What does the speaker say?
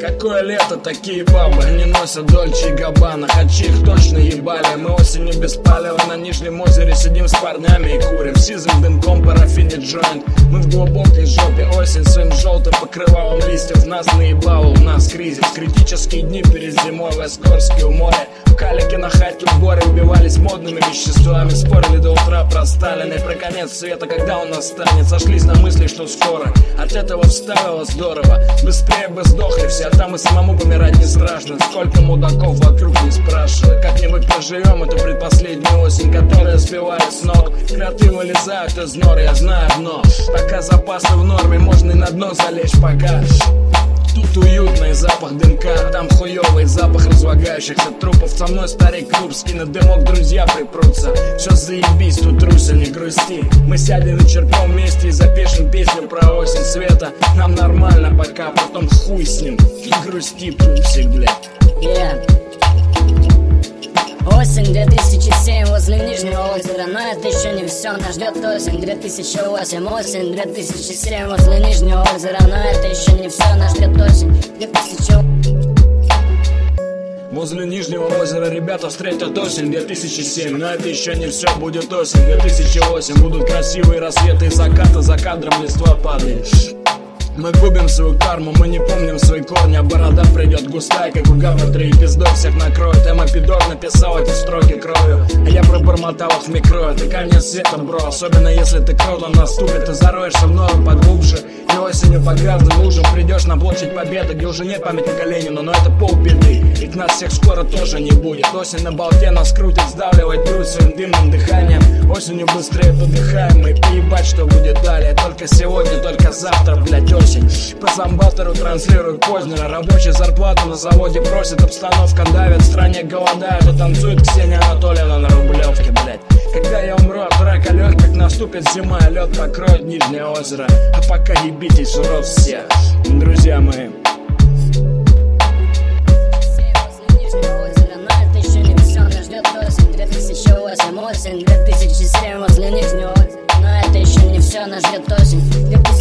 Какое лето, такие бабы не носят Дольче и Габбана, хотя их точно ебали. Мы осенью без палева на Нижнем озере сидим с парнями и курим сизым дымком парафинит джойнт. Мы в глубокой жопе, осень своим желтым покрывалом листьев нас наебала, у нас кризис. Критические дни перед зимой в Эскорске у моря. В Калике на хате в горе убивались модными веществами, спорили до утра про Сталина и про конец света, когда он настанет. Сошлись на мысли, что скоро. От этого вставило здорово. Быстрее бы сдохли все, а там и самому помирать не страшно. Сколько мудаков вокруг, не спрашивай. Как-нибудь проживем эту предпоследнюю осень, которая сбивает с ног. Кроты вылезают из нор, я знаю одно: пока запасы в норме, можно и на дно залечь, пока. Тут уютный запах дымка, там хуёвый запах разлагающихся трупов. Со мной старик клуб скинет дымок, друзья припрутся. Все заебись, тут Руся, не грусти. Мы сядем вечерком вместе и запишем песню про осень света. Нам нормально пока, потом хуй с ним. Не грусти, пупсик, блядь. Осень 2007 возле Нижнего озера, но это еще не все, нас ждет осень 2008. Осень 2007 возле Нижнего озера, но это еще не все, нас ждет осень 2008. Возле Нижнего озера ребята встретят осень 2007. Но это еще не все, будет осень 2008. Будут красивые рассветы и закаты, за кадром листва падает. Мы губим свою карму, мы не помним свои корни, а борода придет густая, как у Гаватри, и пиздой всех накроет. Эмма Пидор написал эти строки кровью, а я пробормотал их в микро. Это конец света, бро, особенно если ты кровно наступит. Ты зароешься мною поглубже, и осенью по грязным лужам придешь на площадь Победы, где уже нет памятника Ленину, но это полбеды, ведь нас всех скоро тоже не будет. Осень на болте нас крутит, сдавливает грудь своим дымным дыханием. Осенью быстрее подыхаем мы, поебать, что будет далее. Только сегодня, только завтра, блять, осень. По зомбатору транслируют Познера. Рабочий зарплату на заводе просит, обстановка давит, в стране голодает, и танцует Ксения Анатольевна на Рублевке, блять. Когда я умру от рака легких, наступит зима, и лед покроет Нижнее озеро. А пока ебитесь в рот все, друзья мои. Осень 2007 возле Нижнего озера, но это еще не все, нас ждет осень 2008.